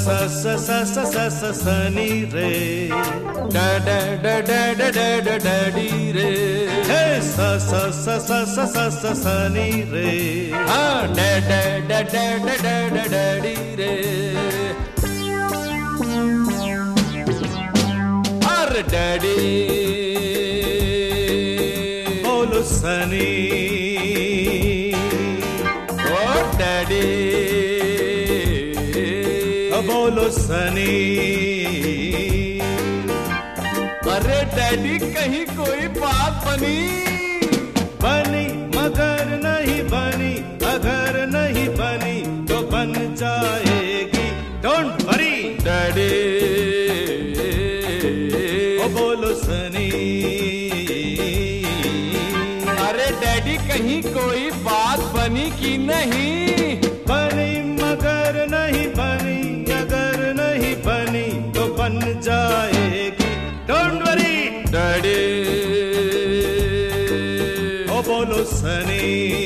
सनी रे, डैडी रे, सनी रे, हाँ डैडी रे, अरे डैडी बोलो सनी, ओ डैडी बोलो सनी। अरे डैडी कहीं कोई बात बनी मगर नहीं बनी, अगर नहीं बनी तो बन जाएगी, डोंट वरी डैडी, ओ बोलो सनी। अरे डैडी कहीं कोई बात बनी कि नहीं? बनी मगर नहीं बनी, अगर नहीं बनी तो बन जाएगी, डोंट वरी डैडी, ओ बोलो सनी।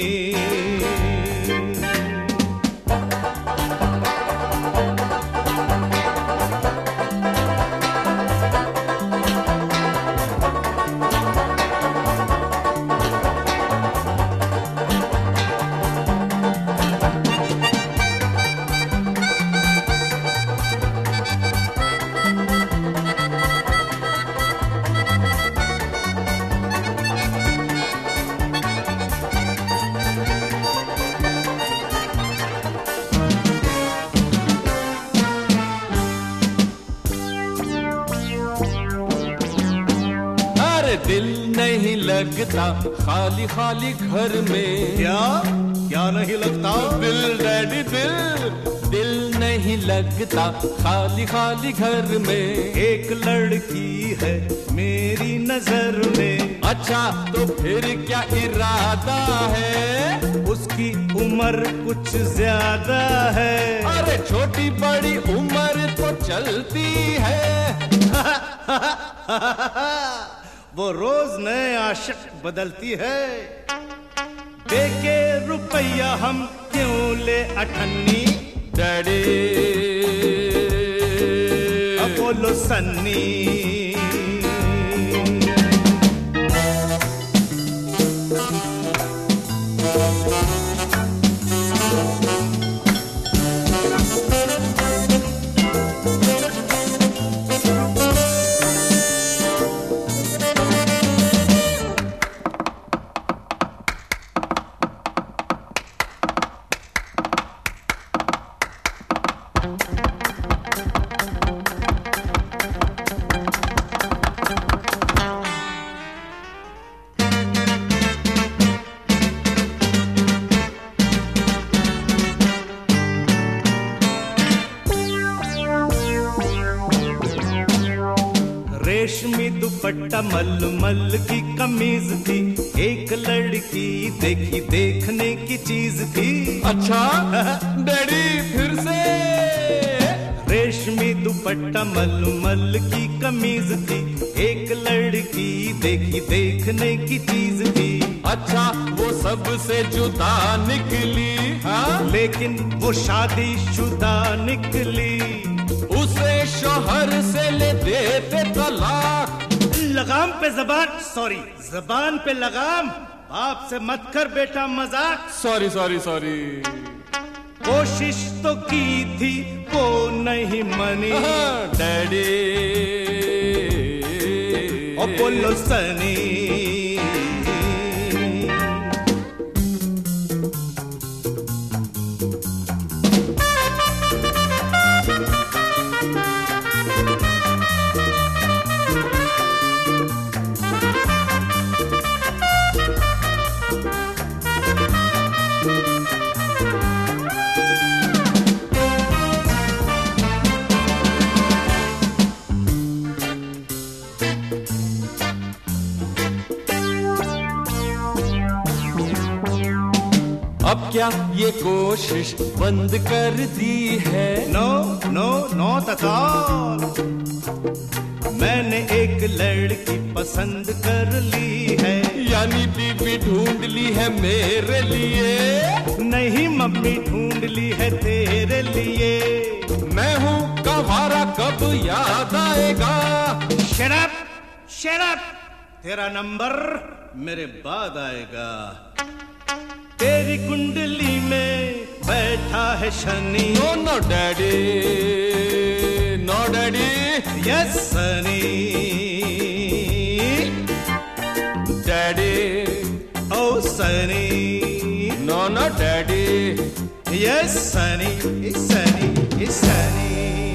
दिल नहीं लगता खाली खाली घर में। क्या नहीं लगता? दिल डैडी दिल नहीं लगता खाली खाली घर में। एक लड़की है मेरी नजर में। अच्छा तो फिर क्या इरादा है? उसकी उम्र कुछ ज्यादा है। अरे छोटी बड़ी उम्र तो चलती है। वो रोज नए आशिक बदलती है। देके रुपया हम क्यों ले अठन्नी? डैडी बोलो सन्नी। रेशमी दुपट्टा मलमल की कमीज थी। एक लड़की देखी देखने की चीज थी। अच्छा डैडी फिर से। रेशमी दुपट्टा मलमल की कमीज थी। एक लड़की देखी देखने की चीज थी। अच्छा वो सबसे जुदा निकली। हाँ लेकिन वो शादीशुदा निकली। उसे शोहर से ले देते तलाक। लगाम पे जबान, सॉरी जबान पे लगाम। बाप से मत कर बेटा मजाक। सॉरी। कोशिश तो की थी वो नहीं मनी। डैडी और बोलो सनी। अब क्या ये कोशिश बंद कर दी है? No not at all. मैंने एक लड़की पसंद कर ली है। यानी बीवी ढूंढ ली है मेरे लिए। नहीं नहीं मम्मी ढूंढ ली है तेरे लिए। मैं हूँ कंवारा कब याद आएगा। शराब शराब तेरा नंबर मेरे बाद आएगा। तेरी कुंडली में बैठा है शनि। No no daddy, no daddy. Yes Sunny daddy. Oh Sunny. No no daddy. Yes Sunny Sunny Sunny.